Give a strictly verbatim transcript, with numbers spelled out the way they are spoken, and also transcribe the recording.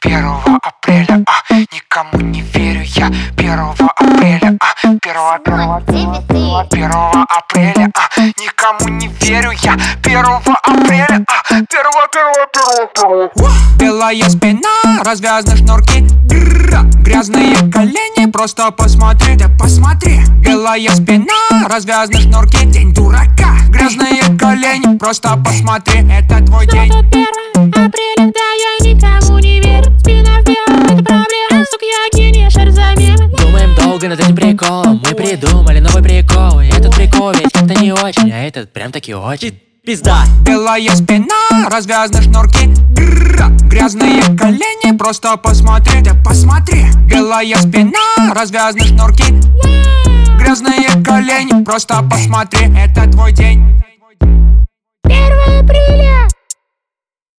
первого апреля, а, никому не верю я. Первого апреля, а, первого, первого, первого, первого апреля, а, никому не верю я. Первого апреля, а, первого, первого, первого, первого. Белая спина, развязаны шнурки, грязные колени, просто посмотри, да посмотри. Белая спина, развязаны шнурки, день дурака. Грязные колени, просто посмотри, это твой день. Что тут первого апреля, да я никому не верю. Спина вперед, это проблема, сука, я гений, шар замена. Думаем долго над этим приколом, мы придумали новый прикол. И этот прикол ведь как-то не очень, а этот прям таки очень. Пизда. Белая спина, развязаны шнурки, грязные колени, просто посмотри, да посмотри. Белая спина, развязаны шнурки, грязные колени, просто посмотри, это твой день.